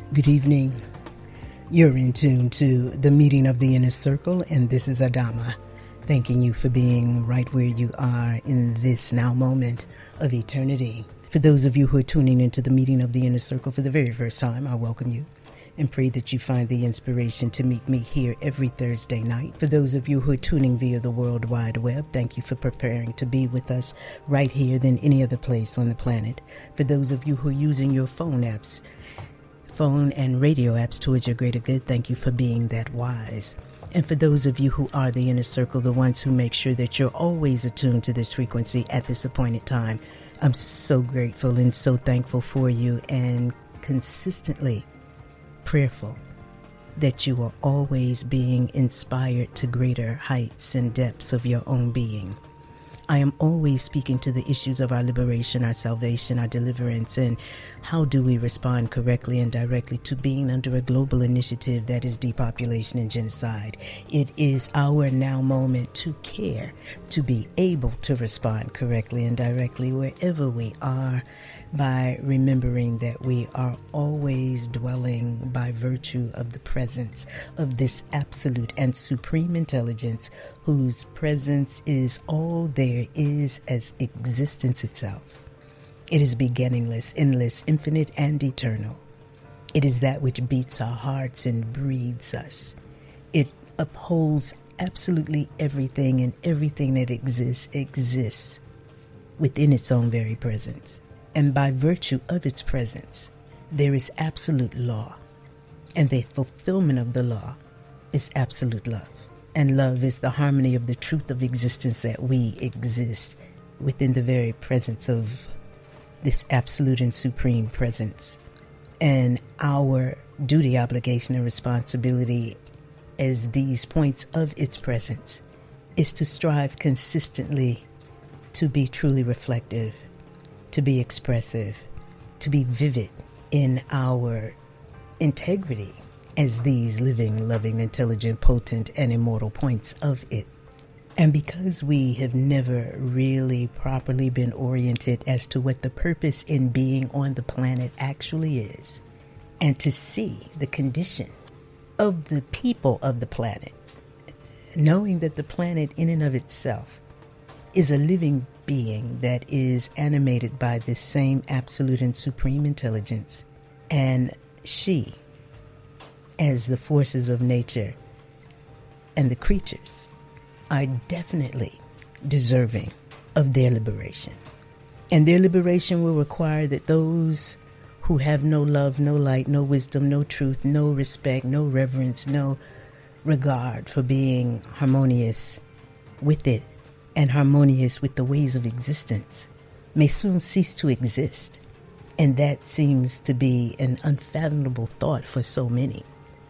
Good evening. You're in tune to the meeting of the inner circle, and this is Adama, thanking you for being right where you are in this now moment of eternity. For those of you who are tuning into the meeting of the inner circle for the very first time, I welcome you and pray that you find the inspiration to meet me here every Thursday night. For those of you who are tuning via the World Wide Web, thank you for preparing to be with us right here than any other place on the planet. For those of you who are using your phone and radio apps towards your greater good, thank you for being that wise. And for those of you who are the inner circle, the ones who make sure that you're always attuned to this frequency at this appointed time, I'm so grateful and so thankful for you, and consistently prayerful that you are always being inspired to greater heights and depths of your own being. I am always speaking to the issues of our liberation, our salvation, our deliverance, and how do we respond correctly and directly to being under a global initiative that is depopulation and genocide. It is our now moment to care, to be able to respond correctly and directly wherever we are, by remembering that we are always dwelling by virtue of the presence of this absolute and supreme intelligence, whose presence is all there is as existence itself. It is beginningless, endless, infinite, and eternal. It is that which beats our hearts and breathes us. It upholds absolutely everything, and everything that exists within its own very presence. And by virtue of its presence, there is absolute law. And the fulfillment of the law is absolute love. And love is the harmony of the truth of existence, that we exist within the very presence of this absolute and supreme presence. And our duty, obligation, and responsibility as these points of its presence is to strive consistently to be truly reflective, to be expressive, to be vivid in our integrity as these living, loving, intelligent, potent, and immortal points of it. And because we have never really properly been oriented as to what the purpose in being on the planet actually is, and to see the condition of the people of the planet, knowing that the planet in and of itself is a living being that is animated by this same absolute and supreme intelligence, and she, as the forces of nature and the creatures, are definitely deserving of their liberation. And their liberation will require that those who have no love, no light, no wisdom, no truth, no respect, no reverence, no regard for being harmonious with it and harmonious with the ways of existence, may soon cease to exist. And that seems to be an unfathomable thought for so many.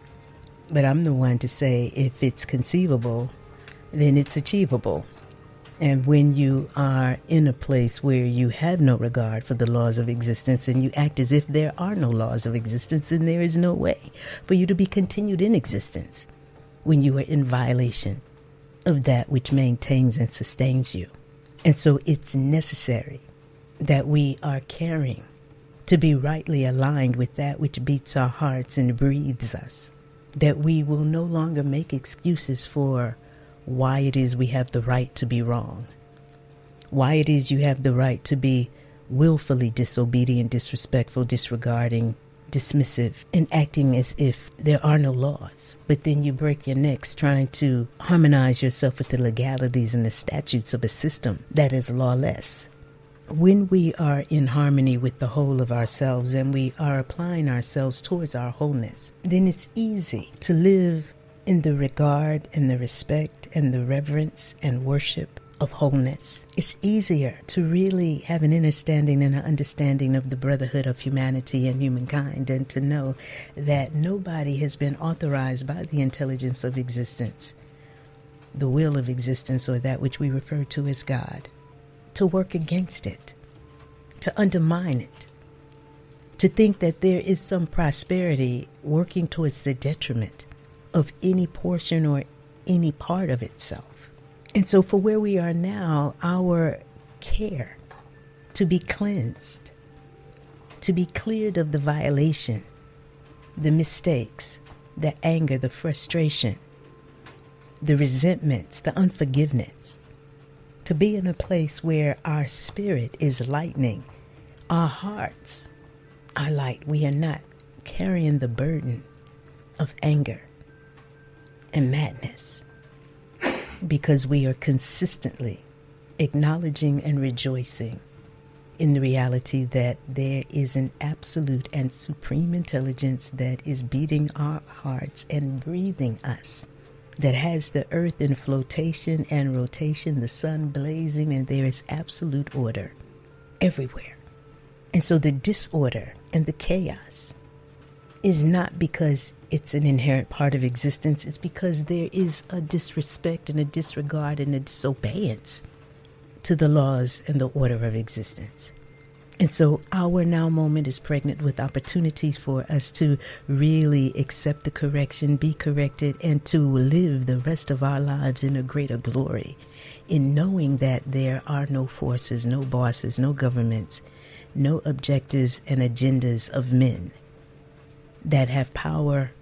But I'm the one to say, if it's conceivable, then it's achievable. And when you are in a place where you have no regard for the laws of existence, and you act as if there are no laws of existence, then there is no way for you to be continued in existence when you are in violation of that which maintains and sustains you. And so it's necessary that we are caring to be rightly aligned with that which beats our hearts and breathes us, that we will no longer make excuses for why it is we have the right to be wrong, why it is you have the right to be willfully disobedient, disrespectful, disregarding, dismissive, and acting as if there are no laws. But then you break your necks trying to harmonize yourself with the legalities and the statutes of a system that is lawless. When we are in harmony with the whole of ourselves, and we are applying ourselves towards our wholeness, then it's easy to live in the regard and the respect and the reverence and worship of wholeness. It's easier to really have an understanding and an understanding of the brotherhood of humanity and humankind, and to know that nobody has been authorized by the intelligence of existence, the will of existence, or that which we refer to as God, to work against it, to undermine it, to think that there is some prosperity working towards the detriment of any portion or any part of itself. And so for where we are now, our care to be cleansed, to be cleared of the violation the mistakes, the anger, the frustration, the resentments, the unforgiveness. To be in a place where our spirit is lightening, our hearts are light. We are not carrying the burden of anger and madness, because we are consistently acknowledging and rejoicing in the reality that there is an absolute and supreme intelligence that is beating our hearts and breathing us, that has the earth in flotation and rotation, the sun blazing, and there is absolute order everywhere. And so the disorder and the chaos is not because it's an inherent part of existence. It's because there is a disrespect and a disregard and a disobedience to the laws and the order of existence. And so our now moment is pregnant with opportunities for us to really accept the correction, be corrected, and to live the rest of our lives in a greater glory, in knowing that there are no forces, no bosses, no governments, no objectives and agendas of men that have power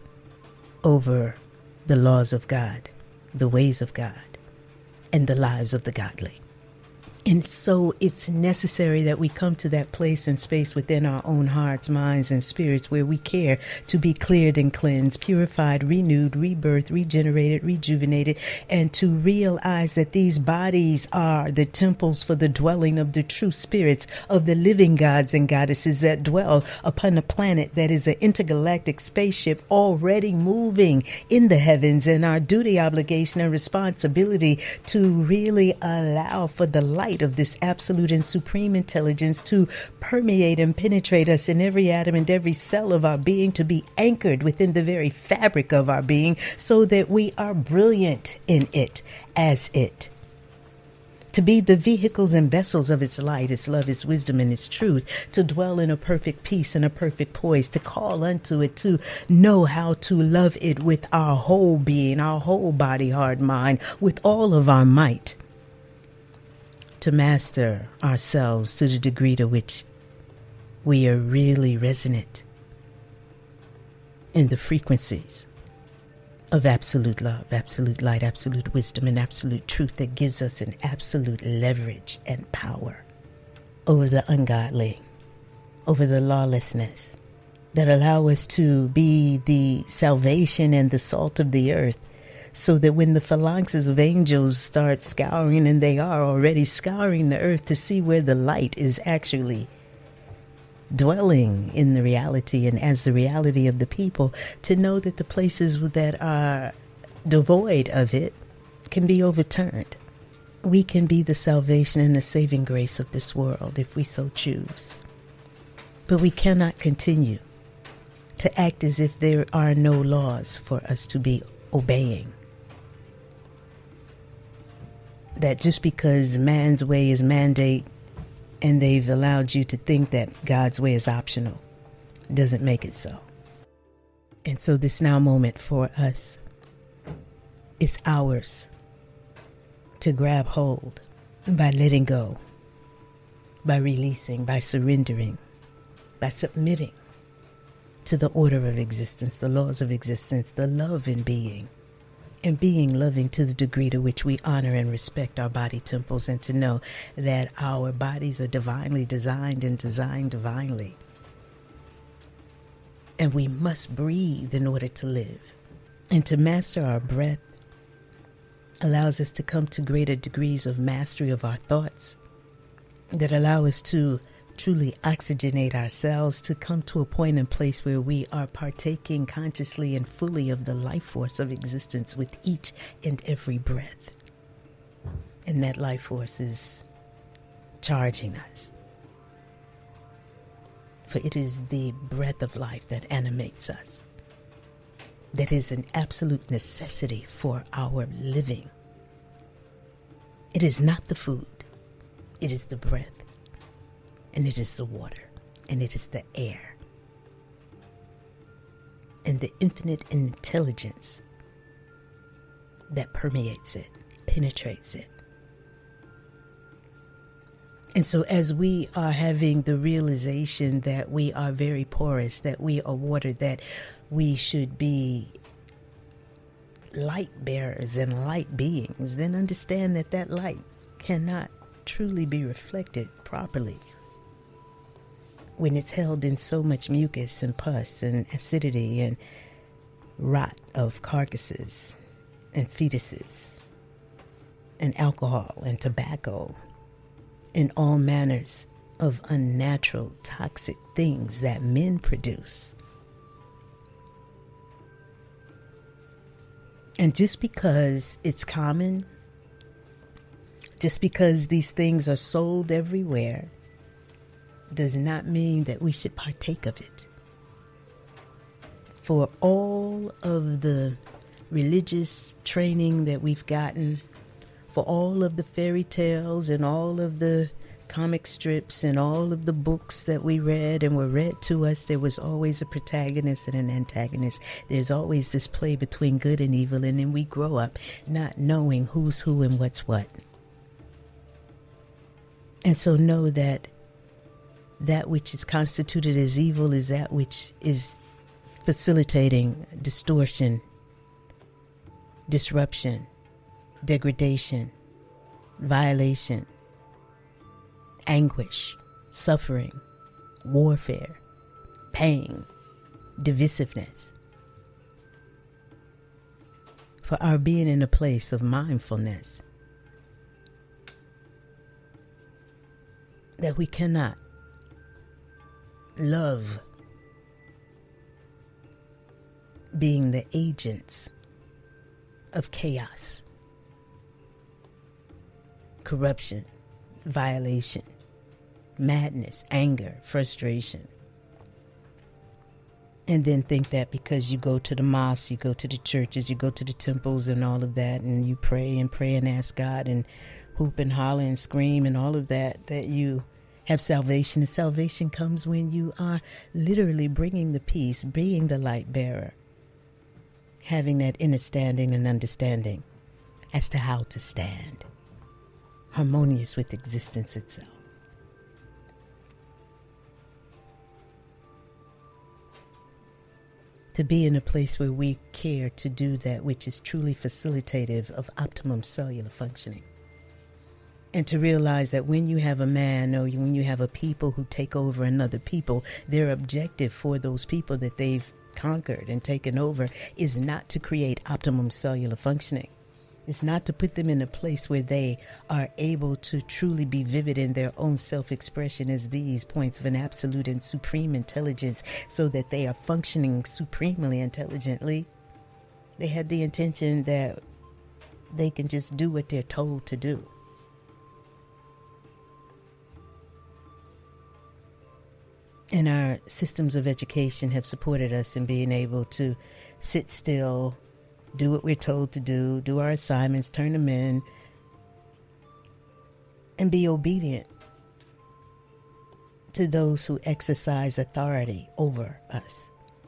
over the laws of God, the ways of God, and the lives of the godly. And so it's necessary that we come to that place and space within our own hearts, minds, and spirits where we care to be cleared and cleansed, purified, renewed, rebirthed, regenerated, rejuvenated, and to realize that these bodies are the temples for the dwelling of the true spirits of the living gods and goddesses that dwell upon a planet that is an intergalactic spaceship already moving in the heavens. And our duty, obligation, and responsibility to really allow for the light of this absolute and supreme intelligence to permeate and penetrate us in every atom and every cell of our being, to be anchored within the very fabric of our being, so that we are brilliant in it as it. To be the vehicles and vessels of its light, its love, its wisdom, and its truth, to dwell in a perfect peace and a perfect poise, to call unto it, to know how to love it with our whole being, our whole body, heart, mind, with all of our might. To master ourselves to the degree to which we are really resonant in the frequencies of absolute love, absolute light, absolute wisdom, and absolute truth that gives us an absolute leverage and power over the ungodly, over the lawlessness, that allow us to be the salvation and the salt of the earth, so that when the phalanxes of angels start scouring, and they are already scouring the earth to see where the light is actually dwelling in the reality and as the reality of the people, to know that the places that are devoid of it can be overturned. We can be the salvation and the saving grace of this world if we so choose. But we cannot continue to act as if there are no laws for us to be obeying. That just because man's way is mandate and they've allowed you to think that God's way is optional doesn't make it so. And so this now moment for us, it's ours to grab hold by letting go, by releasing, by surrendering, by submitting to the order of existence, the laws of existence, the love in being, and being loving to the degree to which we honor and respect our body temples, and to know that our bodies are divinely designed and designed divinely. And we must breathe in order to live. And to master our breath allows us to come to greater degrees of mastery of our thoughts that allow us to truly oxygenate ourselves, to come to a point and place where we are partaking consciously and fully of the life force of existence with each and every breath. And that life force is charging us. For it is the breath of life that animates us, that is an absolute necessity for our living. It is not the food, it is the breath. And it is the water, and it is the air, and the infinite intelligence that permeates it, penetrates it, And so as we are having the realization that we are very porous, that we are water, that we should be light bearers and light beings, then understand that that light cannot truly be reflected properly when it's held in so much mucus and pus and acidity and rot of carcasses and fetuses and alcohol and tobacco and all manners of unnatural, toxic things that men produce. And just because it's common, just because these things are sold everywhere, does not mean that we should partake of it. For all of the religious training that we've gotten, for all of the fairy tales and all of the comic strips and all of the books that we read and were read to us, there was always a protagonist and an antagonist. There's always this play between good and evil, and then we grow up not knowing who's who and what's what. And so know that that which is constituted as evil is that which is facilitating distortion, disruption, degradation, violation, anguish, suffering, warfare, pain, divisiveness. For our being in a place of mindfulness, that we cannot love being the agents of chaos, corruption, violation, madness, anger, frustration. And then think that because you go to the mosque, you go to the churches, you go to the temples and all of that, and you pray and ask God and hoop and holler and scream and all of that, that you have salvation. And salvation comes when you are literally bringing the peace, being the light bearer, having that understanding and understanding as to how to stand harmonious with existence itself. To be in a place where we care to do that which is truly facilitative of optimum cellular functioning. And to realize that when you have a man or when you have a people who take over another people, their objective for those people that they've conquered and taken over is not to create optimum cellular functioning. It's not to put them in a place where they are able to truly be vivid in their own self-expression as these points of an absolute and supreme intelligence, so that they are functioning supremely intelligently. They had the intention that they can just do what they're told to do. And our systems of education have supported us in being able to sit still, do what we're told to do our assignments, turn them in, and be obedient to those who exercise authority over us,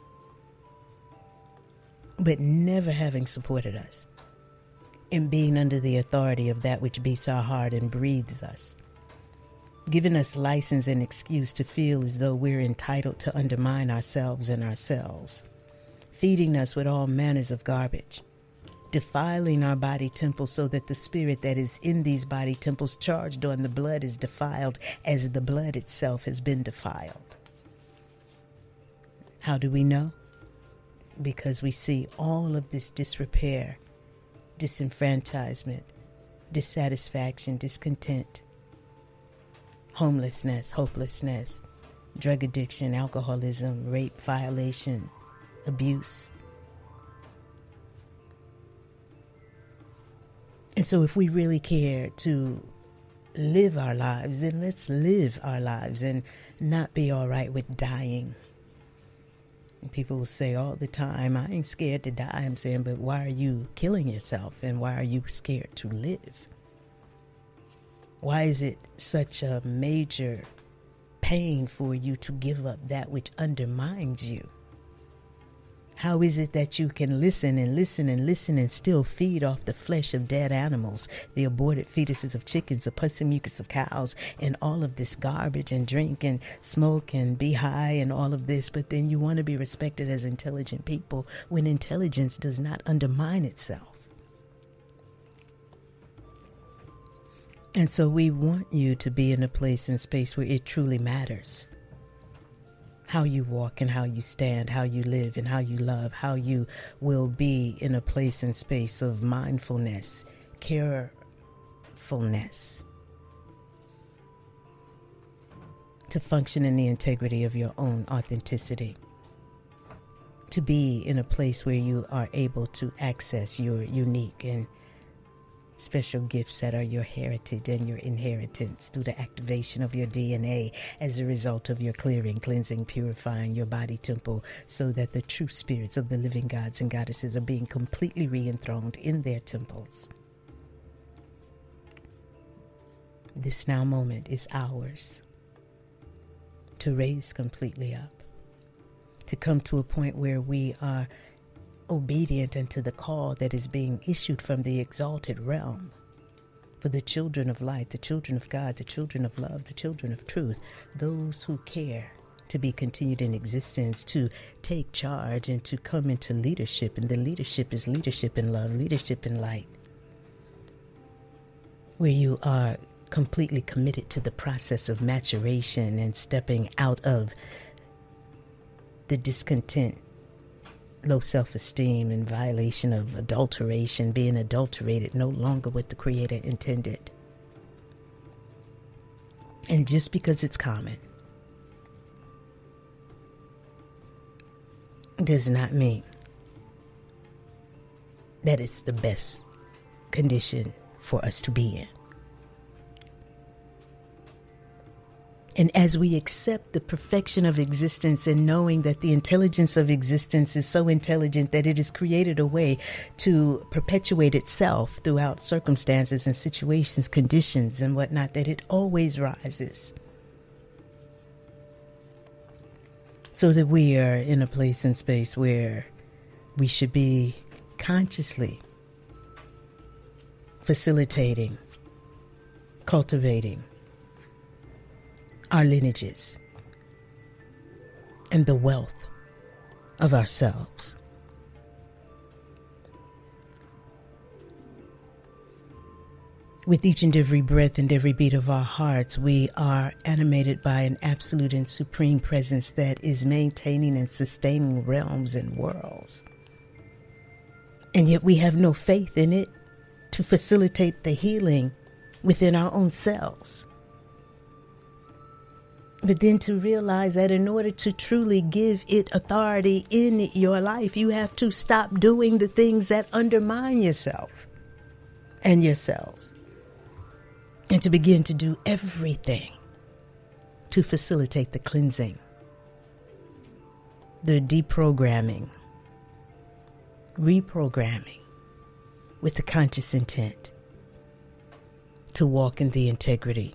but never having supported us in being under the authority of that which beats our heart and breathes us, giving us license and excuse to feel as though we're entitled to undermine ourselves and ourselves, feeding us with all manners of garbage, defiling our body temples so that the spirit that is in these body temples charged on the blood is defiled as the blood itself has been defiled. How do we know? Because we see all of this disrepair, disenfranchisement, dissatisfaction, discontent, homelessness, hopelessness, drug addiction, alcoholism, rape, violation, abuse. And so if we really care to live our lives, then let's live our lives and not be all right with dying. And people will say all the time, I ain't scared to die. I'm saying, but why are you killing yourself? And why are you scared to live? Why is it such a major pain for you to give up that which undermines you? How is it that you can listen and listen and listen and still feed off the flesh of dead animals, the aborted fetuses of chickens, the pus and mucus of cows, and all of this garbage, and drink and smoke and be high and all of this, but then you want to be respected as intelligent people when intelligence does not undermine itself? And so we want you to be in a place and space where it truly matters. How you walk and how you stand, how you live and how you love, how you will be in a place and space of mindfulness, carefulness, to function in the integrity of your own authenticity, to be in a place where you are able to access your unique and special gifts that are your heritage and your inheritance through the activation of your DNA as a result of your clearing, cleansing, purifying your body temple, so that the true spirits of the living gods and goddesses are being completely re-enthroned in their temples. This now moment is ours to raise completely up, to come to a point where we are obedient unto the call that is being issued from the exalted realm for the children of light, the children of God, the children of love, the children of truth, those who care to be continued in existence, to take charge and to come into leadership. And the leadership is leadership in love, leadership in light, where you are completely committed to the process of maturation and stepping out of the discontent, low self-esteem, and violation of adulteration, being adulterated, no longer what the Creator intended. And just because it's common does not mean that it's the best condition for us to be in. And as we accept the perfection of existence and knowing that the intelligence of existence is so intelligent that it has created a way to perpetuate itself throughout circumstances and situations, conditions and whatnot, that it always rises. So that we are in a place and space where we should be consciously facilitating, cultivating our lineages and the wealth of ourselves. With each and every breath and every beat of our hearts, we are animated by an absolute and supreme presence that is maintaining and sustaining realms and worlds. And yet we have no faith in it to facilitate the healing within our own selves. But then to realize that in order to truly give it authority in your life, you have to stop doing the things that undermine yourself and yourselves, and to begin to do everything to facilitate the cleansing, the deprogramming, reprogramming with the conscious intent to walk in the integrity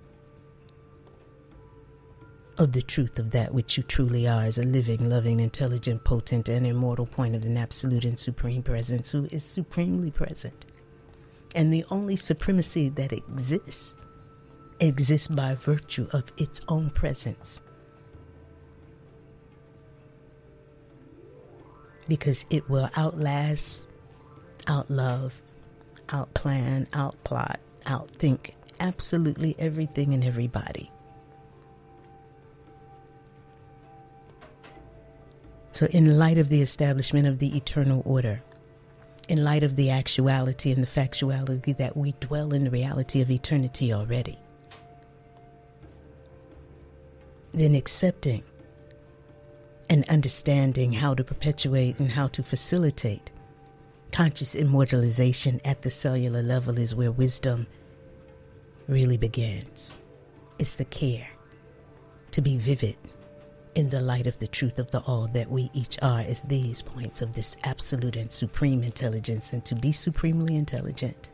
of the truth of that which you truly are, as a living, loving, intelligent, potent, and immortal point of an absolute and supreme presence who is supremely present. And the only supremacy that exists by virtue of its own presence. Because it will outlast, outlove, outplan, outplot, outthink absolutely everything and everybody. So in light of the establishment of the eternal order, in light of the actuality and the factuality that we dwell in the reality of eternity already, then accepting and understanding how to perpetuate and how to facilitate conscious immortalization at the cellular level is where wisdom really begins. It's the care to be vivid in the light of the truth of the all that we each are as these points of this absolute and supreme intelligence, and to be supremely intelligent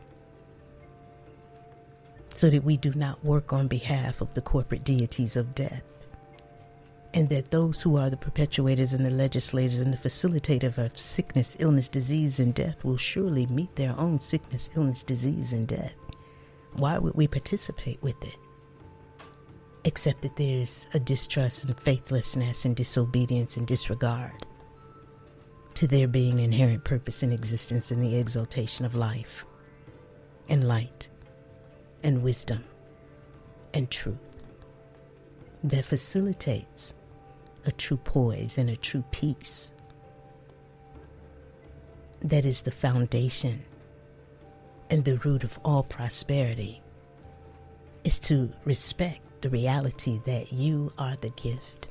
so that we do not work on behalf of the corporate deities of death and that those who are the perpetuators and the legislators and the facilitators of sickness, illness, disease, and death will surely meet their own sickness, illness, disease, and death. Why would we participate with it? Except that there's a distrust and faithlessness and disobedience and disregard to there being inherent purpose in existence and the exaltation of life and light and wisdom and truth that facilitates a true poise and a true peace that is the foundation and the root of all prosperity, is to respect the reality that you are the gift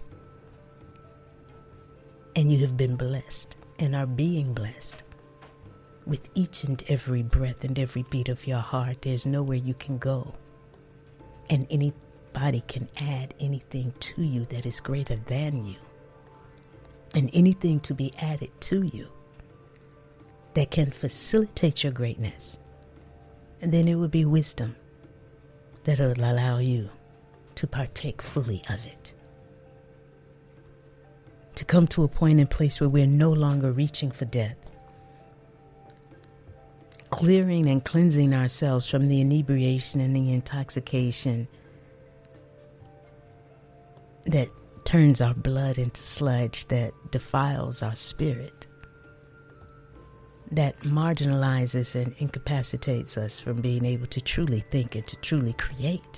and you have been blessed and are being blessed with each and every breath and every beat of your heart. There's nowhere you can go and anybody can add anything to you that is greater than you, and anything to be added to you that can facilitate your greatness. And then it would be wisdom that would allow you to partake fully of it. To come to a point and place where we're no longer reaching for death. Clearing and cleansing ourselves from the inebriation and the intoxication that turns our blood into sludge, that defiles our spirit, that marginalizes and incapacitates us from being able to truly think and to truly create.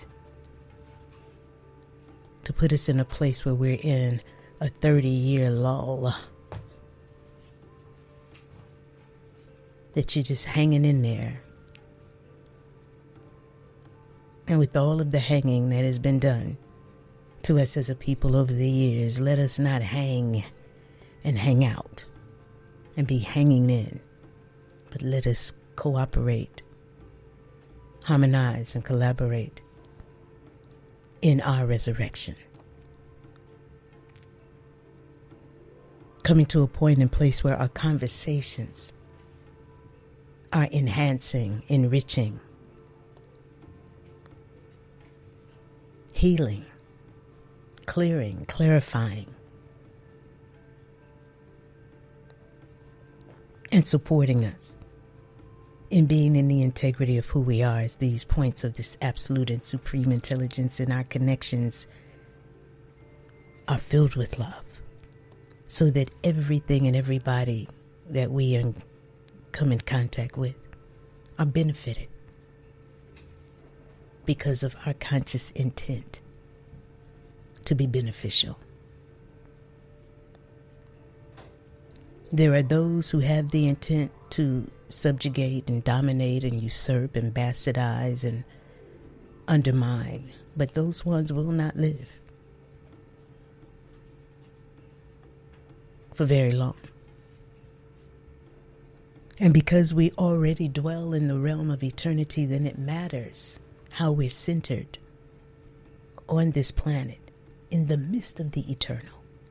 To put us in a place where we're in a 30-year lull, that you're just hanging in there. And with all of the hanging that has been done to us as a people over the years, let us not hang and hang out and be hanging in, but let us cooperate, harmonize, and collaborate in our resurrection. Coming to a point and place where our conversations are enhancing, enriching, healing, clearing, clarifying, and supporting us in being in the integrity of who we are as these points of this absolute and supreme intelligence, and our connections are filled with love, so that everything and everybody that we come in contact with are benefited because of our conscious intent to be beneficial. There are those who have the intent to subjugate and dominate and usurp and bastardize and undermine, but those ones will not live for very long. And because we already dwell in the realm of eternity, then it matters how we're centered on this planet in the midst of the eternal.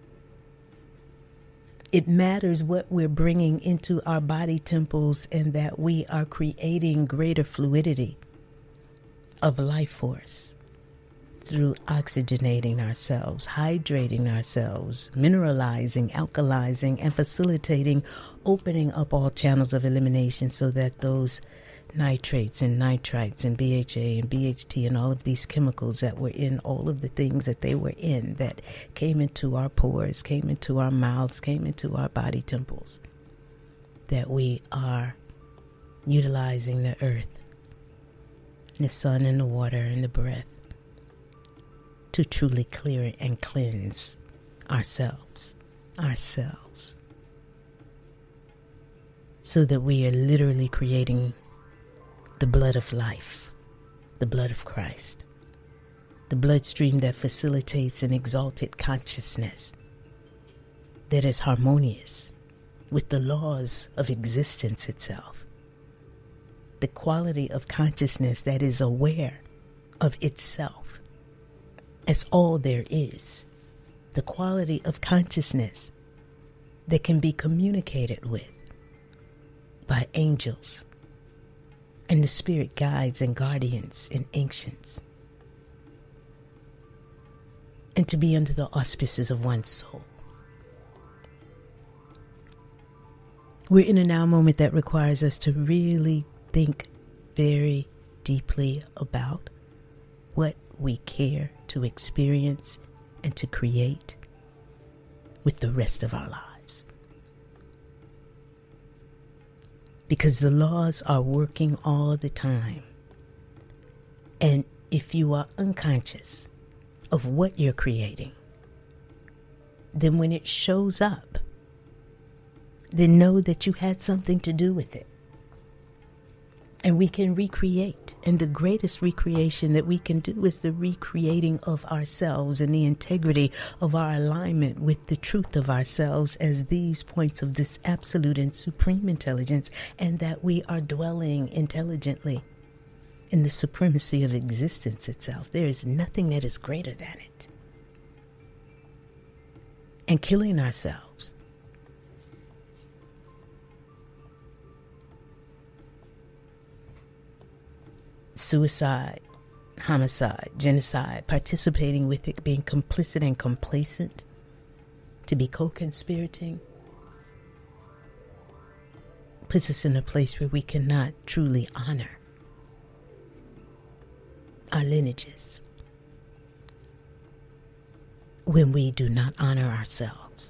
It matters what we're bringing into our body temples, and that we are creating greater fluidity of life force through oxygenating ourselves, hydrating ourselves, mineralizing, alkalizing, and facilitating opening up all channels of elimination, so that those nitrates and nitrites and BHA and BHT and all of these chemicals that were in all of the things that they were in, that came into our pores, came into our mouths, came into our body temples, that we are utilizing the earth, the sun and the water and the breath to truly clear and cleanse ourselves, so that we are literally creating the blood of life, the blood of Christ, the bloodstream that facilitates an exalted consciousness that is harmonious with the laws of existence itself, the quality of consciousness that is aware of itself as all there is, the quality of consciousness that can be communicated with by angels and the spirit guides and guardians and ancients. and to be under the auspices of one's soul. We're in a now moment that requires us to really think very deeply about what we care to experience and to create with the rest of our lives. Because the laws are working all the time. And if you are unconscious of what you're creating, then when it shows up, then know that you had something to do with it. And we can recreate. And the greatest recreation that we can do is the recreating of ourselves and the integrity of our alignment with the truth of ourselves as these points of this absolute and supreme intelligence, and that we are dwelling intelligently in the supremacy of existence itself. There is nothing that is greater than it. And killing ourselves suicide, homicide, genocide, participating with it, being complicit and complacent, to be co-conspirating, puts us in a place where we cannot truly honor our lineages. When we do not honor ourselves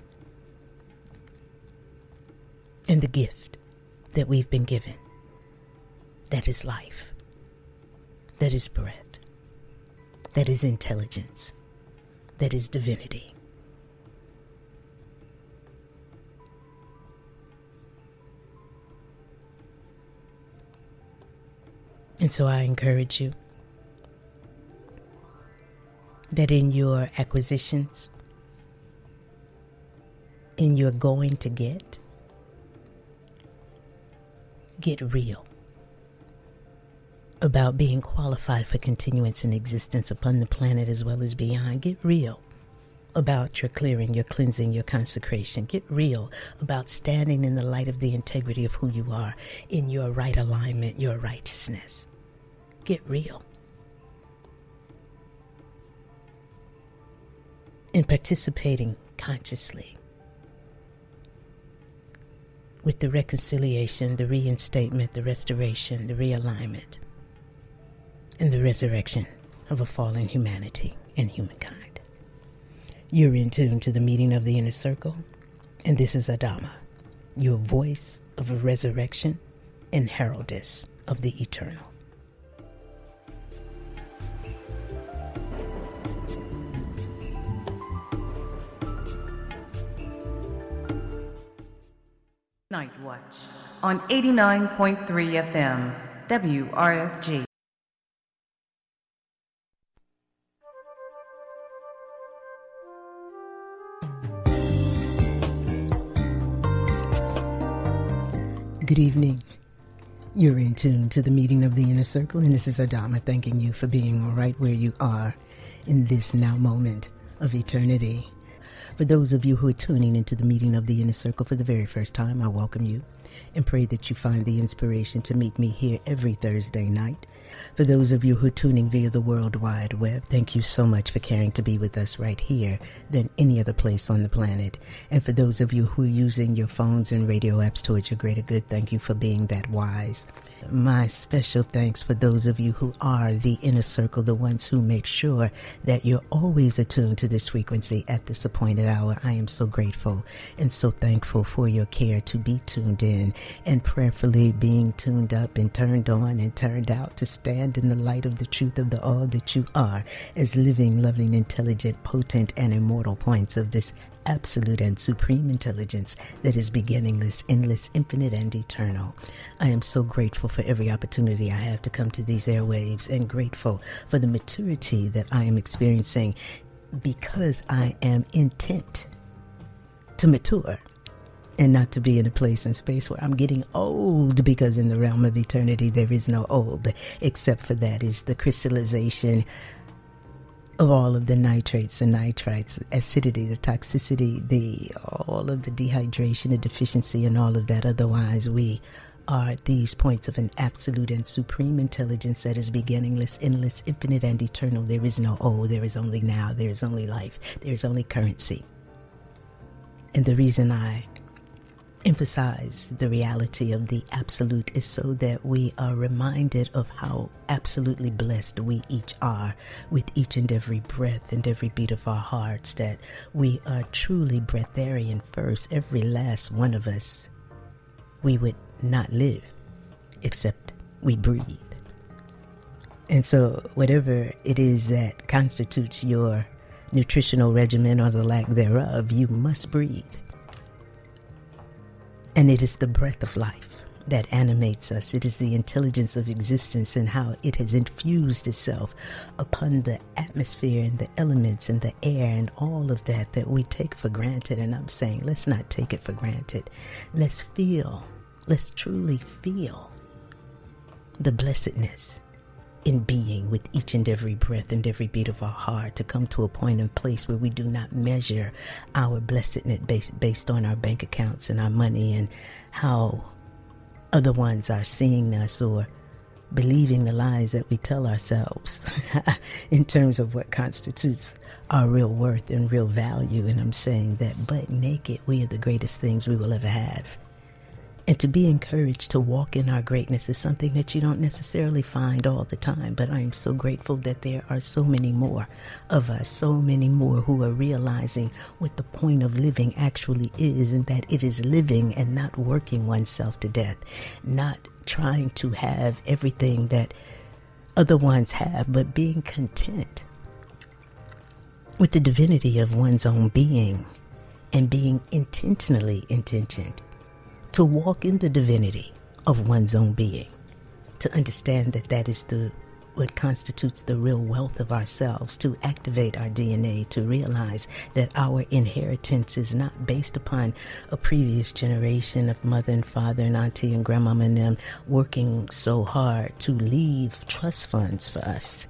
and the gift that we've been given, that is life. That is breath. That is intelligence. That is divinity. And so I encourage you that in your acquisitions, in your going to get real about being qualified for continuance and existence upon the planet as well as beyond. Get real about your clearing, your cleansing, your consecration. Get real about standing in the light of the integrity of who you are in your right alignment, your righteousness. Get real. In participating consciously with the reconciliation, the reinstatement, the restoration, the realignment, and the resurrection of a fallen humanity and humankind. You're in tune to the meeting of the inner circle, and this is Adama, your voice of a resurrection and heraldess of the eternal. Night Watch on 89.3 FM, WRFG. Good evening. You're in tune to the meeting of the inner circle, and this is Adama thanking you for being right where you are in this now moment of eternity. For those of you who are tuning into the meeting of the inner circle for the very first time, I welcome you and pray that you find the inspiration to meet me here every Thursday night. For those of you who are tuning via the World Wide Web, thank you so much for caring to be with us right here than any other place on the planet. And for those of you who are using your phones and radio apps towards your greater good, thank you for being that wise. My special thanks for those of you who are the inner circle, the ones who make sure that you're always attuned to this frequency at this appointed hour. I am so grateful and so thankful for your care to be tuned in and prayerfully being tuned up and turned on and turned out to stand in the light of the truth of the all that you are as living, loving, intelligent, potent, and immortal points of this absolute and supreme intelligence that is beginningless, endless, infinite, and eternal. I am so grateful for every opportunity I have to come to these airwaves and grateful for the maturity that I am experiencing because I am intent to mature and not to be in a place and space where I'm getting old, because in the realm of eternity there is no old, except for that is the crystallization of all of the nitrates and nitrites, acidity, the toxicity, all of the dehydration, the deficiency, and all of that. Otherwise, we are these points of an absolute and supreme intelligence that is beginningless, endless, infinite, and eternal. There is no there is only now, there is only life, there is only currency. And the reason I emphasize the reality of the absolute is so that we are reminded of how absolutely blessed we each are with each and every breath and every beat of our hearts, that we are truly breatharian first. Every last one of us, we would not live except we breathe. And so whatever it is that constitutes your nutritional regimen or the lack thereof, you must breathe. And it is the breath of life that animates us. It is the intelligence of existence and how it has infused itself upon the atmosphere and the elements and the air and all of that that we take for granted. And I'm saying, let's not take it for granted. Let's truly feel the blessedness in being with each and every breath and every beat of our heart, to come to a point and place where we do not measure our blessedness based on our bank accounts and our money and how other ones are seeing us, or believing the lies that we tell ourselves in terms of what constitutes our real worth and real value. And I'm saying that butt naked, we are the greatest things we will ever have. And to be encouraged to walk in our greatness is something that you don't necessarily find all the time. But I am so grateful that there are so many more of us, so many more who are realizing what the point of living actually is, and that it is living and not working oneself to death, not trying to have everything that other ones have, but being content with the divinity of one's own being and being intentionally intentioned to walk in the divinity of one's own being, to understand that that is what constitutes the real wealth of ourselves, to activate our DNA, to realize that our inheritance is not based upon a previous generation of mother and father and auntie and grandmama and them working so hard to leave trust funds for us,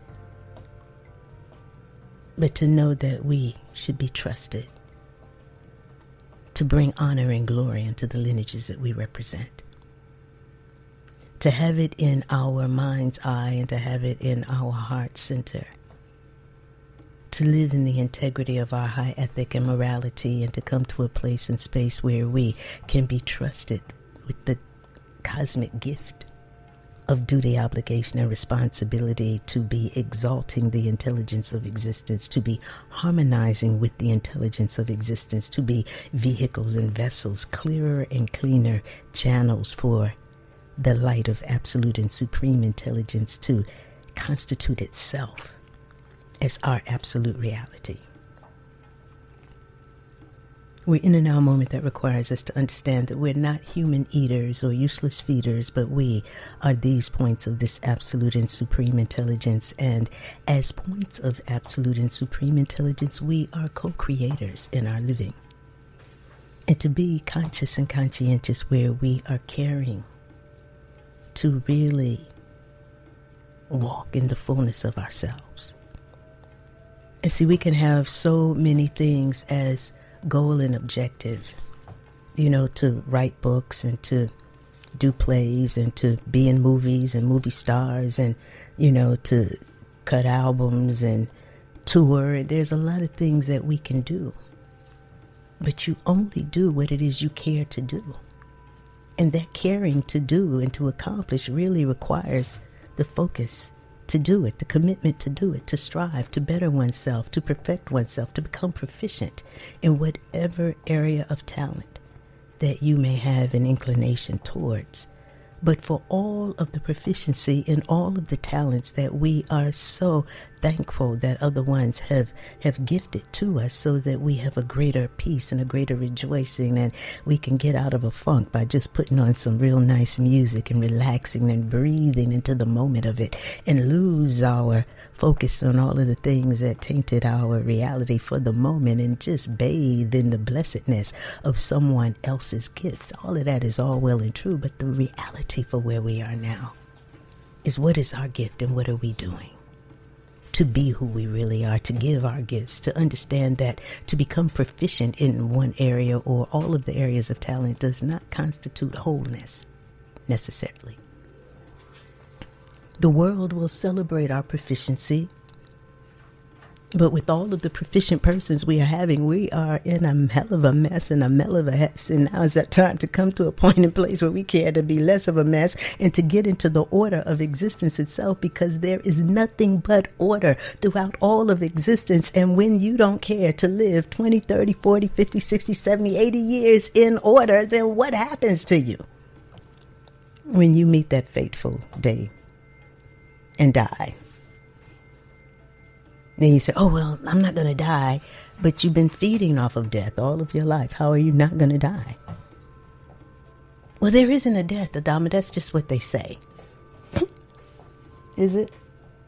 but to know that we should be trusted to bring honor and glory into the lineages that we represent. To have it in our mind's eye and to have it in our heart center. To live in the integrity of our high ethic and morality, and to come to a place and space where we can be trusted with the cosmic gift of duty, obligation, and responsibility, to be exalting the intelligence of existence, to be harmonizing with the intelligence of existence, to be vehicles and vessels, clearer and cleaner channels for the light of absolute and supreme intelligence to constitute itself as our absolute reality. We're in a now moment that requires us to understand that we're not human eaters or useless feeders, but we are these points of this absolute and supreme intelligence. And as points of absolute and supreme intelligence, we are co-creators in our living. And to be conscious and conscientious where we are caring to really walk in the fullness of ourselves. And see, we can have so many things as goal and objective, to write books and to do plays and to be in movies and movie stars and, to cut albums and tour. There's a lot of things that we can do, but you only do what it is you care to do. And that caring to do and to accomplish really requires the focus to do it, the commitment to do it, to strive, to better oneself, to perfect oneself, to become proficient in whatever area of talent that you may have an inclination towards. But for all of the proficiency in all of the talents that we are so thankful that other ones have gifted to us, so that we have a greater peace and a greater rejoicing, and we can get out of a funk by just putting on some real nice music and relaxing and breathing into the moment of it, and lose our focus on all of the things that tainted our reality for the moment, and just bathe in the blessedness of someone else's gifts. All of that is all well and true, but the reality for where we are now is, what is our gift and what are we doing to be who we really are, to give our gifts, to understand that to become proficient in one area or all of the areas of talent does not constitute wholeness. necessarily. The world will celebrate our proficiency, but with all of the proficient persons we are having, we are in a hell of a mess and a mell of a mess. And now is that time to come to a point in place where we care to be less of a mess and to get into the order of existence itself, because there is nothing but order throughout all of existence. And when you don't care to live 20, 30, 40, 50, 60, 70, 80 years in order, then what happens to you when you meet that fateful day and die? Then you say, oh, well, I'm not going to die. But you've been feeding off of death all of your life. How are you not going to die? Well, there isn't a death, Adama. That's just what they say. Is it?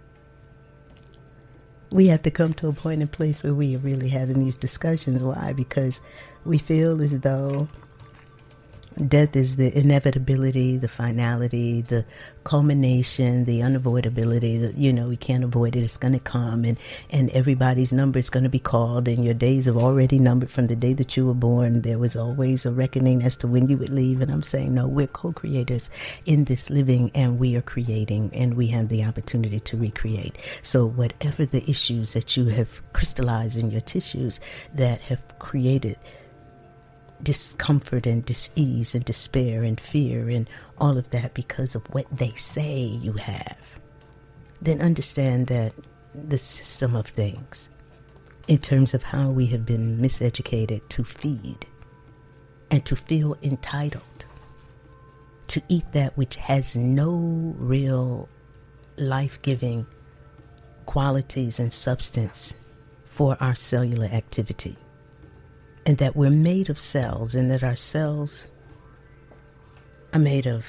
We have to come to a point in place where we are really having these discussions. Why? Because we feel as though death is the inevitability, the finality, the culmination, the unavoidability. We can't avoid it. It's going to come, and everybody's number is going to be called, and your days have already numbered from the day that you were born. There was always a reckoning as to when you would leave, and I'm saying, no, we're co-creators in this living, and we are creating, and we have the opportunity to recreate. So whatever the issues that you have crystallized in your tissues that have created discomfort and dis-ease and despair and fear and all of that because of what they say you have, then understand that the system of things, in terms of how we have been miseducated to feed and to feel entitled to eat that which has no real life-giving qualities and substance for our cellular activity. And that we're made of cells, and that our cells are made of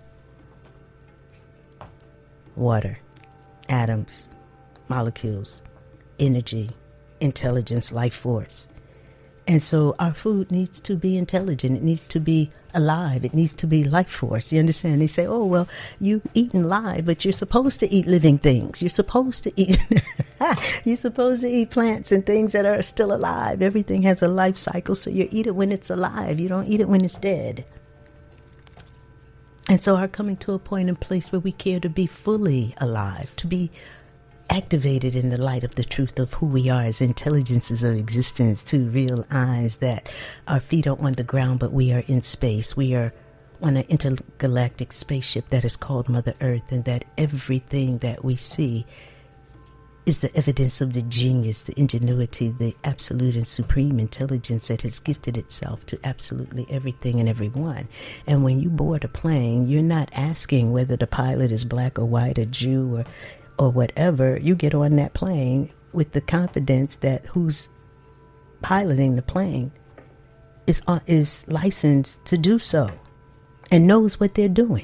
water, atoms, molecules, energy, intelligence, life force. And so our food needs to be intelligent. It needs to be alive. It needs to be life force. You understand? They say, oh, well, you eating live, but you're supposed to eat living things. You're supposed to eat plants and things that are still alive. Everything has a life cycle, so you eat it when it's alive. You don't eat it when it's dead. And so our coming to a point and place where we care to be fully alive, to be activated in the light of the truth of who we are as intelligences of existence, to realize that our feet are on the ground, but we are in space. We are on an intergalactic spaceship that is called Mother Earth, and that everything that we see is the evidence of the genius, the ingenuity, the absolute and supreme intelligence that has gifted itself to absolutely everything and everyone. And when you board a plane, you're not asking whether the pilot is black or white or Jew or whatever. You get on that plane with the confidence that who's piloting the plane is licensed to do so and knows what they're doing.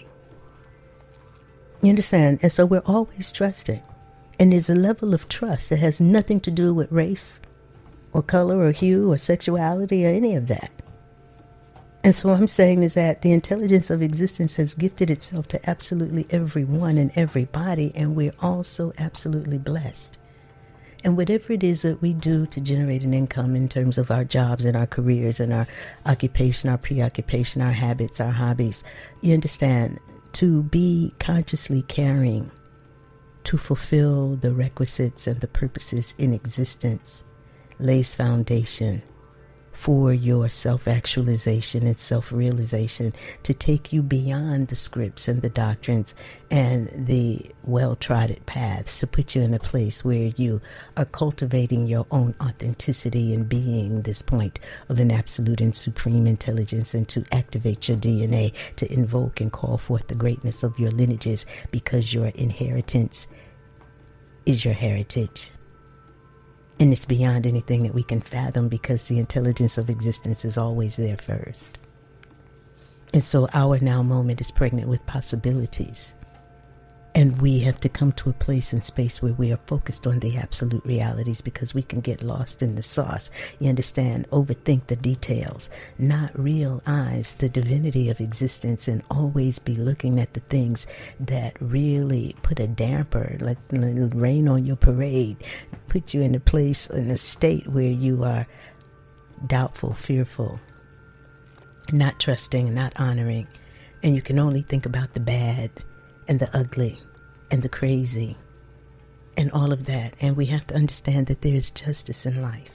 You understand? And so we're always trusting. And there's a level of trust that has nothing to do with race or color or hue or sexuality or any of that. And so what I'm saying is that the intelligence of existence has gifted itself to absolutely everyone and everybody, and we're all so absolutely blessed. And whatever it is that we do to generate an income in terms of our jobs and our careers and our occupation, our preoccupation, our habits, our hobbies, you understand, to be consciously caring to fulfill the requisites and the purposes in existence lays foundation for your self-actualization and self-realization, to take you beyond the scripts and the doctrines and the well-trodden paths, to put you in a place where you are cultivating your own authenticity and being this point of an absolute and supreme intelligence, and to activate your DNA, to invoke and call forth the greatness of your lineages, because your inheritance is your heritage. And it's beyond anything that we can fathom, because the intelligence of existence is always there first. And so our now moment is pregnant with possibilities. And we have to come to a place and space where we are focused on the absolute realities, because we can get lost in the sauce. You understand? Overthink the details, not realize the divinity of existence, and always be looking at the things that really put a damper, like rain on your parade, put you in a place, in a state where you are doubtful, fearful, not trusting, not honoring, And you can only think about the bad and the ugly and the crazy and all of that. And we have to understand that there is justice in life.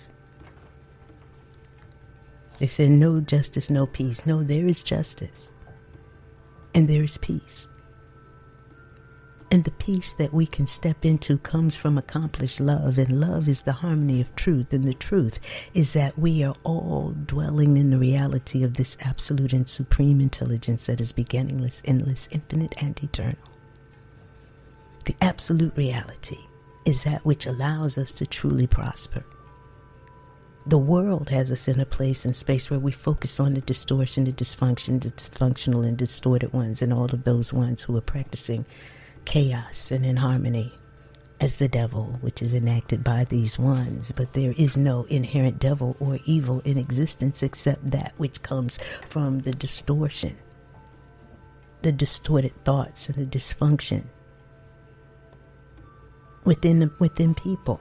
They said no justice, no peace. No, there is justice. And there is peace. And the peace that we can step into comes from accomplished love. And love is the harmony of truth. And the truth is that we are all dwelling in the reality of this absolute and supreme intelligence that is beginningless, endless, infinite, and eternal. The absolute reality is that which allows us to truly prosper. The world has us in a place and space where we focus on the distortion, the dysfunction, the dysfunctional and distorted ones, and all of those ones who are practicing chaos and inharmony as the devil, which is enacted by these ones. But there is no inherent devil or evil in existence except that which comes from the distortion, the distorted thoughts, and the dysfunction within people.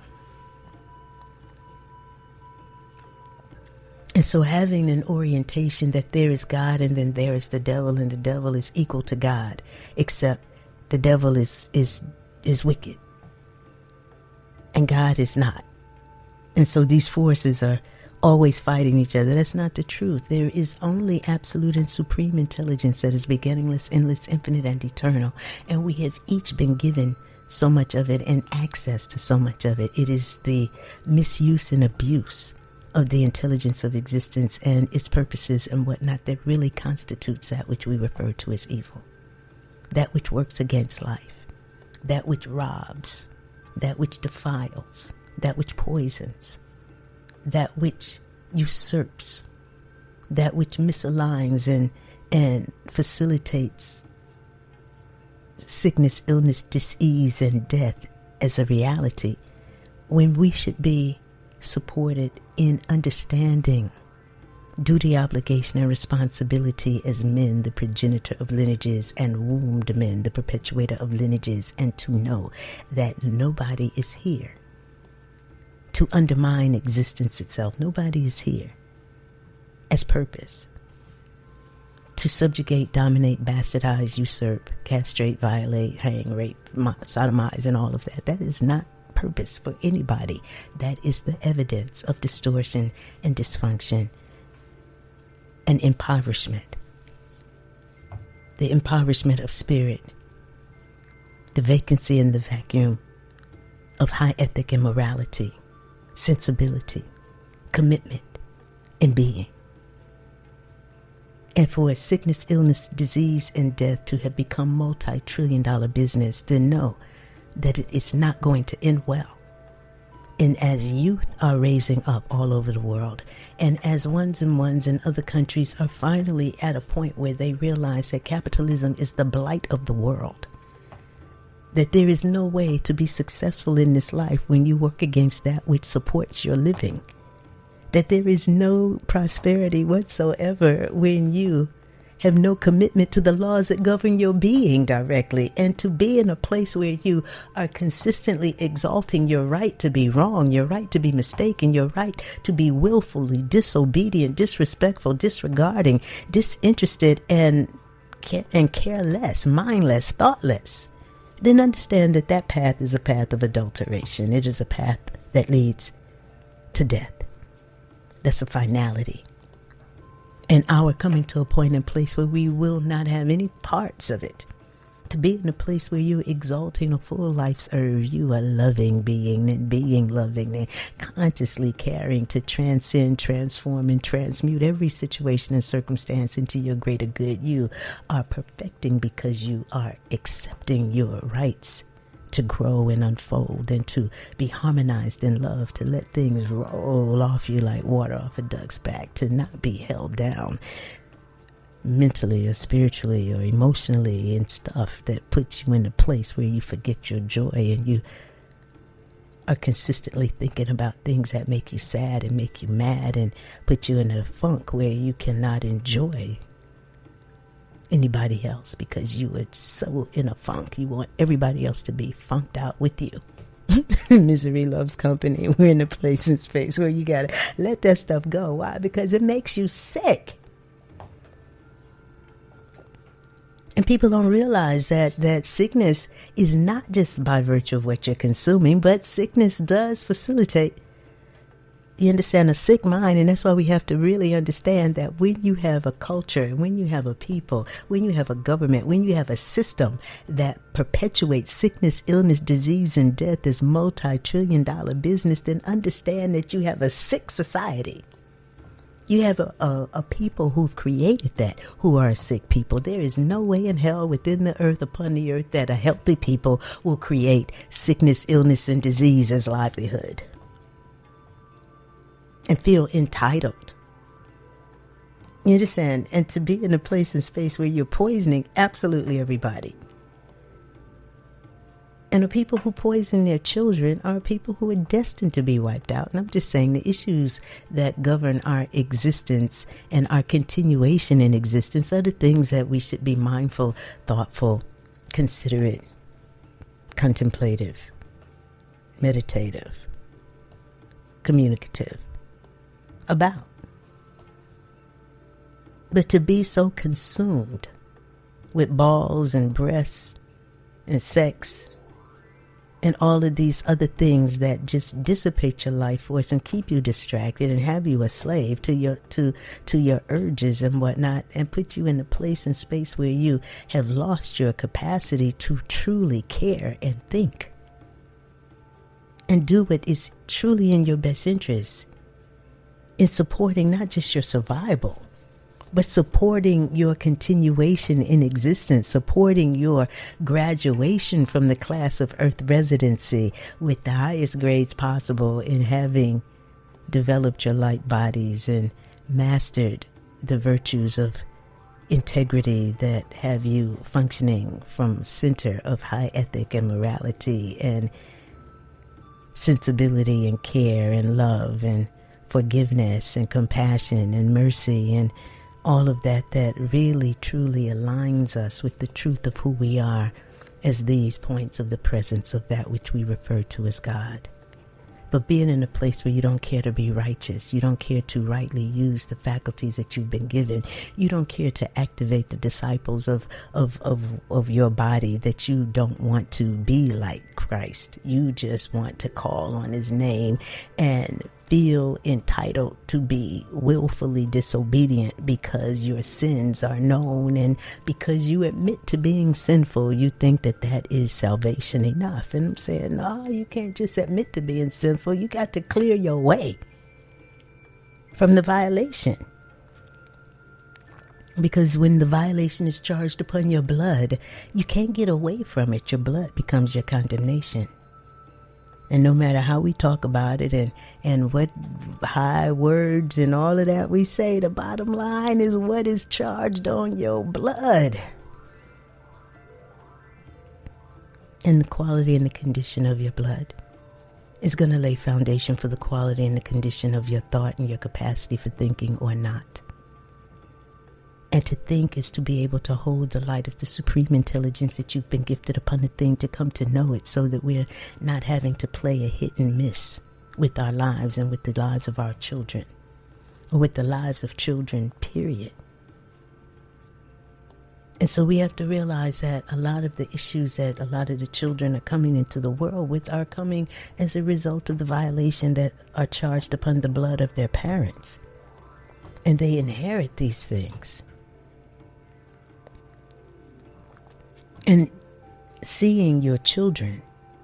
And so having an orientation that there is God and then there is the devil, and the devil is equal to God, except the devil is wicked and God is not. And so these forces are always fighting each other. That's not the truth. There is only absolute and supreme intelligence that is beginningless, endless, infinite, and eternal. And we have each been given so much of it and access to so much of it. It is the misuse and abuse of the intelligence of existence and its purposes and whatnot that really constitutes that which we refer to as evil. That which works against life, that which robs, that which defiles, that which poisons, that which usurps, that which misaligns and facilitates sickness, illness, disease, and death as a reality, when we should be supported in understanding duty, obligation, and responsibility as men, the progenitor of lineages, and wombed men, the perpetuator of lineages, and to know that nobody is here to undermine existence itself. Nobody is here as purpose to subjugate, dominate, bastardize, usurp, castrate, violate, hang, rape, sodomize, and all of that. That is not purpose for anybody. That is the evidence of distortion and dysfunction and impoverishment. The impoverishment of spirit, the vacancy and the vacuum of high ethic and morality, sensibility, commitment, and being. And for sickness, illness, disease, and death to have become multi-trillion-dollar business, then know that it is not going to end well. And as youth are raising up all over the world, and as ones in other countries are finally at a point where they realize that capitalism is the blight of the world, that there is no way to be successful in this life when you work against that which supports your living, that there is no prosperity whatsoever when you have no commitment to the laws that govern your being directly, and to be in a place where you are consistently exalting your right to be wrong, your right to be mistaken, your right to be willfully disobedient, disrespectful, disregarding, disinterested, and careless, mindless, thoughtless, then understand that that path is a path of adulteration. It is a path that leads to death. That's a finality. And our coming to a point and place where we will not have any parts of it. To be in a place where you're exalting a full life's urge, you are loving being and being loving and consciously caring to transcend, transform, and transmute every situation and circumstance into your greater good. You are perfecting because you are accepting your rights to grow and unfold and to be harmonized in love, to let things roll off you like water off a duck's back, to not be held down mentally or spiritually or emotionally in stuff that puts you in a place where you forget your joy and you are consistently thinking about things that make you sad and make you mad and put you in a funk where you cannot enjoy anybody else because you are so in a funk. You want everybody else to be funked out with you. Misery loves company. We're in a place and space where you gotta let that stuff go. Why? Because it makes you sick. People don't realize that sickness is not just by virtue of what you're consuming, but sickness does facilitate, you understand, a sick mind. And that's why we have to really understand that when you have a culture, when you have a people, when you have a government, when you have a system that perpetuates sickness, illness, disease, and death as multi-trillion-dollar business, then understand that you have a sick society. You have a people who've created that, who are sick people. There is no way in hell within the earth, upon the earth, that a healthy people will create sickness, illness, and disease as livelihood and feel entitled. You understand? And to be in a place and space where you're poisoning absolutely everybody. And the people who poison their children are people who are destined to be wiped out. And I'm just saying the issues that govern our existence and our continuation in existence are the things that we should be mindful, thoughtful, considerate, contemplative, meditative, communicative about. But to be so consumed with balls and breasts and sex and all of these other things that just dissipate your life force and keep you distracted and have you a slave to your urges and whatnot, and put you in a place and space where you have lost your capacity to truly care and think and do what is truly in your best interest in supporting not just your survival, but supporting your continuation in existence, supporting your graduation from the class of earth residency with the highest grades possible, in having developed your light bodies and mastered the virtues of integrity that have you functioning from center of high ethic and morality and sensibility and care and love and forgiveness and compassion and mercy and all of that really truly aligns us with the truth of who we are as these points of the presence of that which we refer to as God. But being in a place where you don't care to be righteous, you don't care to rightly use the faculties that you've been given, you don't care to activate the disciples of your body, that you don't want to be like Christ. You just want to call on his name and feel entitled to be willfully disobedient because your sins are known, and because you admit to being sinful, you think that is salvation enough. And I'm saying, no, you can't just admit to being sinful. You got to clear your way from the violation. Because when the violation is charged upon your blood, you can't get away from it. Your blood becomes your condemnation. And no matter how we talk about it and what high words and all of that we say, the bottom line is what is charged on your blood. And the quality and the condition of your blood is going to lay foundation for the quality and the condition of your thought and your capacity for thinking or not. And to think is to be able to hold the light of the supreme intelligence that you've been gifted upon the thing, to come to know it, so that we're not having to play a hit and miss with our lives and with the lives of our children, or with the lives of children, period. And so we have to realize that a lot of the issues that a lot of the children are coming into the world with are coming as a result of the violation that are charged upon the blood of their parents. And they inherit these things. And seeing your children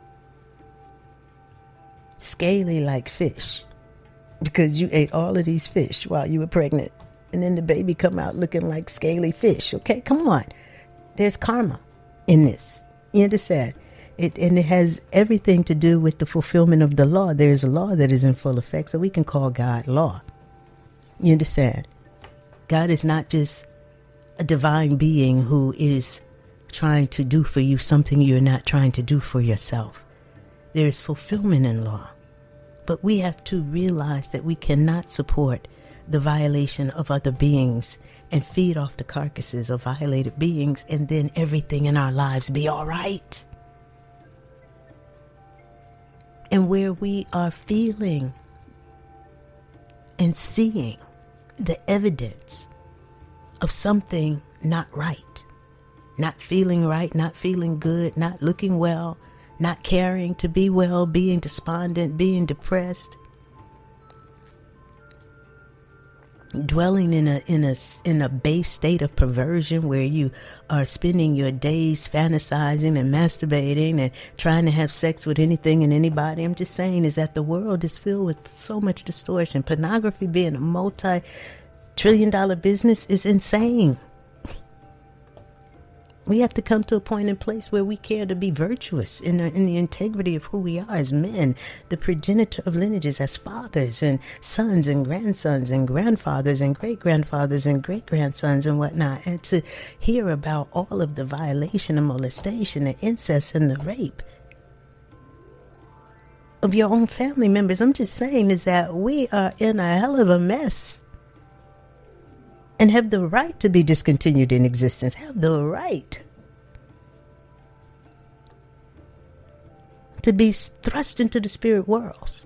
scaly like fish because you ate all of these fish while you were pregnant, and then the baby come out looking like scaly fish. Okay, come on. There's karma in this. You understand? And it has everything to do with the fulfillment of the law. There is a law that is in full effect, so we can call God law. You understand? God is not just a divine being who is trying to do for you something you're not trying to do for yourself. There is fulfillment in law. But we have to realize that we cannot support the violation of other beings and feed off the carcasses of violated beings and then everything in our lives be all right. And where we are feeling and seeing the evidence of something not right, not feeling right, not feeling good, not looking well, not caring to be well, being despondent, being depressed, dwelling in a base state of perversion where you are spending your days fantasizing and masturbating and trying to have sex with anything and anybody. I'm just saying is that the world is filled with so much distortion. Pornography being a multi-trillion-dollar business is insane. We have to come to a point and place where we care to be virtuous in the integrity of who we are as men, the progenitor of lineages, as fathers and sons and grandsons and grandfathers and great-grandfathers and great-grandsons and whatnot, and to hear about all of the violation and molestation and incest and the rape of your own family members. I'm just saying is that we are in a hell of a mess. And have the right to be discontinued in existence. Have the right to be thrust into the spirit worlds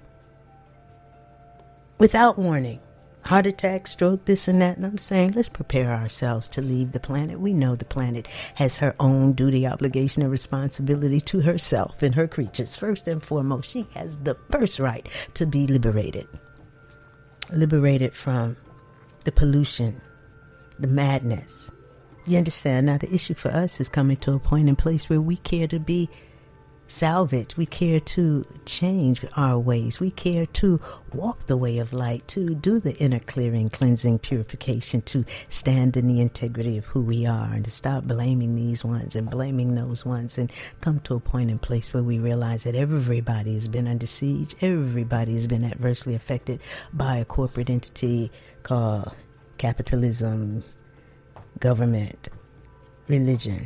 without warning. Heart attack, stroke, this and that. And I'm saying, let's prepare ourselves to leave the planet. We know the planet has her own duty, obligation, and responsibility to herself and her creatures. First and foremost, she has the first right to be liberated. Liberated from the pollution, the madness. You understand? Now the issue for us is coming to a point in place where we care to be salvaged. We care to change our ways. We care to walk the way of light, to do the inner clearing, cleansing, purification, to stand in the integrity of who we are, and to stop blaming these ones and blaming those ones, and come to a point in place where we realize that everybody has been under siege. Everybody has been adversely affected by a corporate entity called capitalism, government, religion,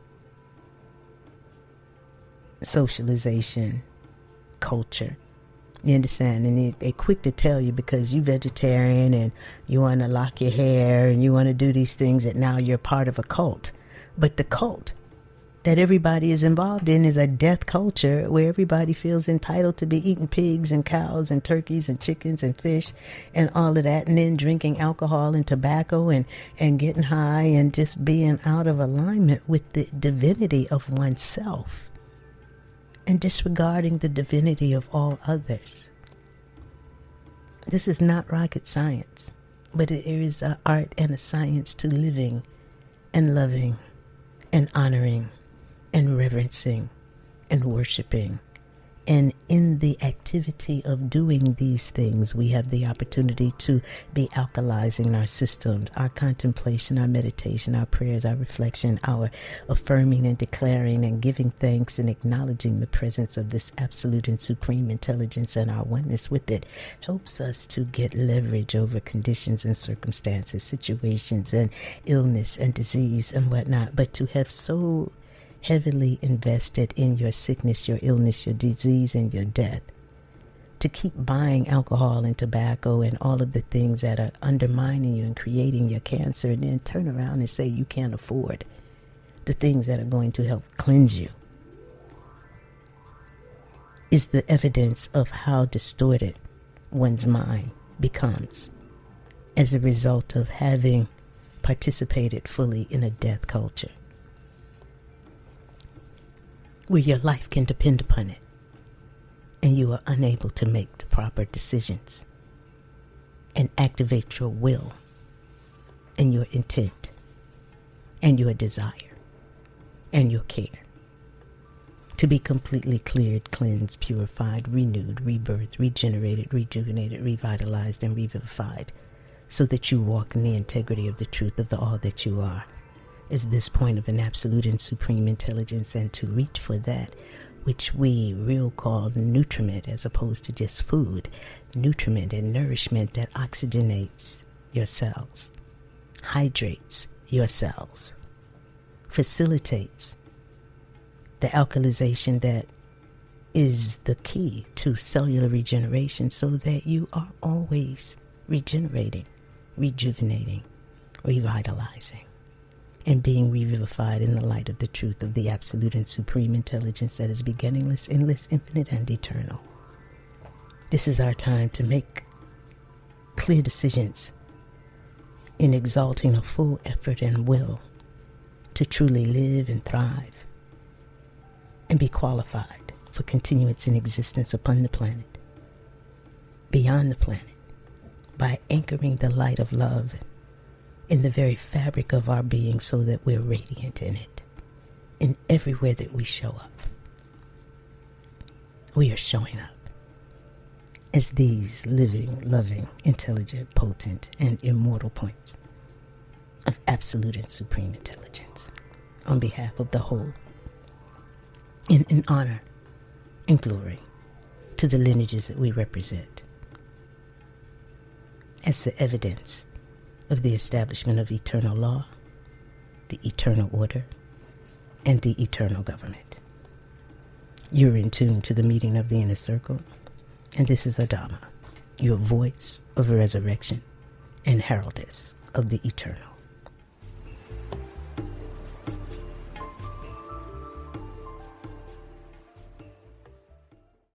socialization, culture. You understand? And they're quick to tell you because you're vegetarian and you want to lock your hair and you want to do these things that now you're part of a cult. But the cult that everybody is involved in is a death culture where everybody feels entitled to be eating pigs and cows and turkeys and chickens and fish and all of that, and then drinking alcohol and tobacco and getting high and just being out of alignment with the divinity of oneself and disregarding the divinity of all others. This is not rocket science, but it is an art and a science to living and loving and honoring and reverencing and worshiping. And in the activity of doing these things, we have the opportunity to be alkalizing our systems, our contemplation, our meditation, our prayers, our reflection, our affirming and declaring and giving thanks and acknowledging the presence of this absolute and supreme intelligence and our oneness with it helps us to get leverage over conditions and circumstances, situations and illness and disease and whatnot. But to have so heavily invested in your sickness, your illness, your disease, and your death, to keep buying alcohol and tobacco and all of the things that are undermining you and creating your cancer, and then turn around and say you can't afford the things that are going to help cleanse you, is the evidence of how distorted one's mind becomes as a result of having participated fully in a death culture, where your life can depend upon it, and you are unable to make the proper decisions and activate your will and your intent and your desire and your care to be completely cleared, cleansed, purified, renewed, rebirthed, regenerated, rejuvenated, revitalized, and revivified, so that you walk in the integrity of the truth of the all that you are. Is this point of an absolute and supreme intelligence, and to reach for that which we real call nutriment as opposed to just food, nutriment and nourishment that oxygenates your cells, hydrates your cells, facilitates the alkalization that is the key to cellular regeneration, so that you are always regenerating, rejuvenating, revitalizing, and being revivified in the light of the truth of the absolute and supreme intelligence that is beginningless, endless, infinite, and eternal. This is our time to make clear decisions in exalting a full effort and will to truly live and thrive and be qualified for continuance in existence upon the planet, beyond the planet, by anchoring the light of love in the very fabric of our being so that we're radiant in it, in everywhere that we show up. We are showing up as these living, loving, intelligent, potent, and immortal points of absolute and supreme intelligence on behalf of the whole, in honor and glory to the lineages that we represent, as the evidence of the establishment of eternal law, the eternal order, and the eternal government. You're in tune to the meeting of the inner circle, and this is Adama, your voice of resurrection and heraldess of the eternal.